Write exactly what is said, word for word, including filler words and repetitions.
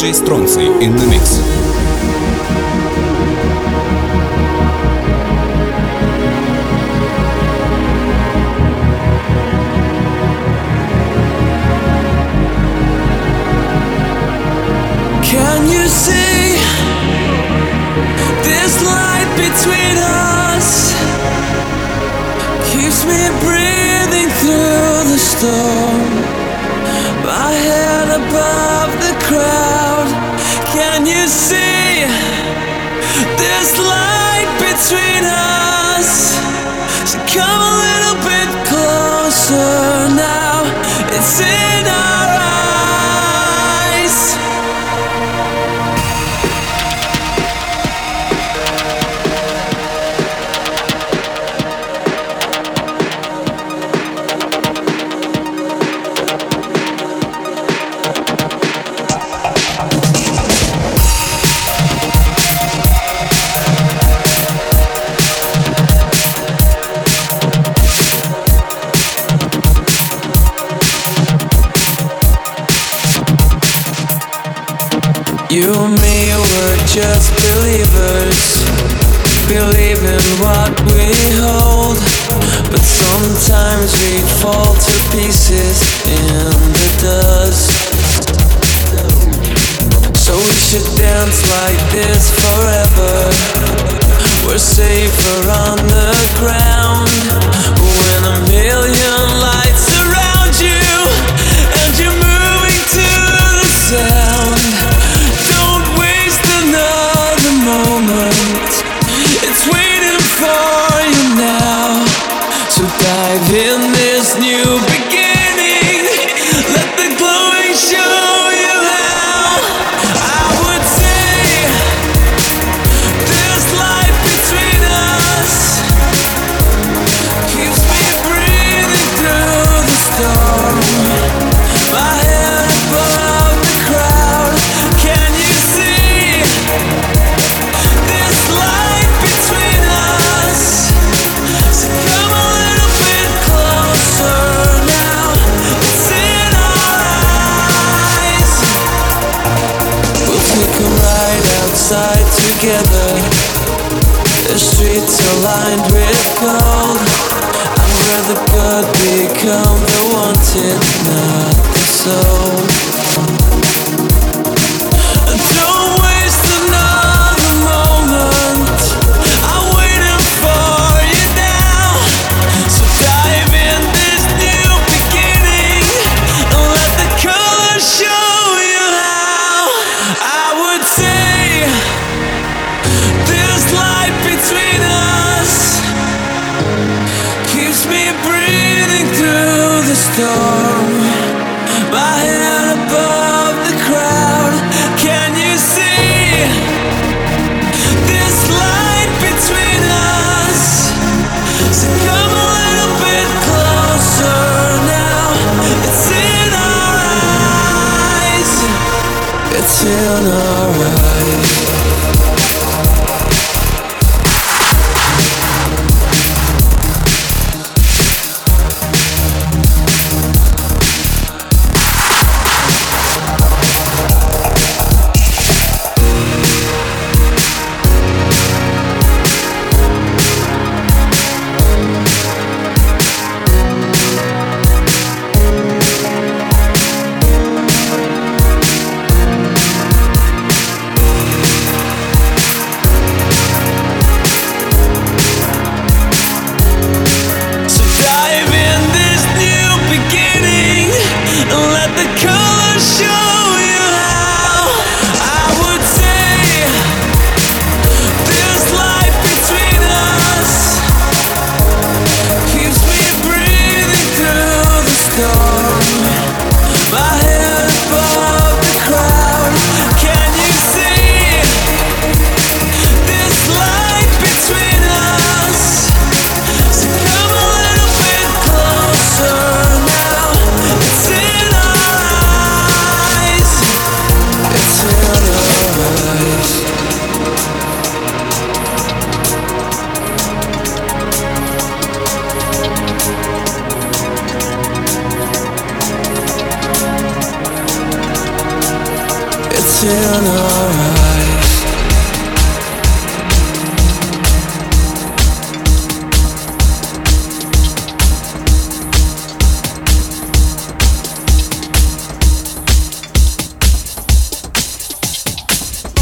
джей Stronzi in the mix. Can you see this light between us? Keeps me breathing through the storm. My head above the crowd. Can you see this light between us? So come a little bit closer now. It's in our eyes. You and me were just believers, believe in what we hold. But sometimes we fall to pieces in the dust. So we should dance like this forever. We're safer on the ground when a million lights surround you and you're moving to the sound. Moment, it's waiting for you now. So dive in this new beginning. Let the glowing show you how. I would say this light between us keeps me breathing through the storm. My head above the crowd. Can you see this light between us? So come a little bit closer now. It's in our eyes. We'll take a ride outside together. The streets are lined with gold, and where the good become the wanted, not the soul.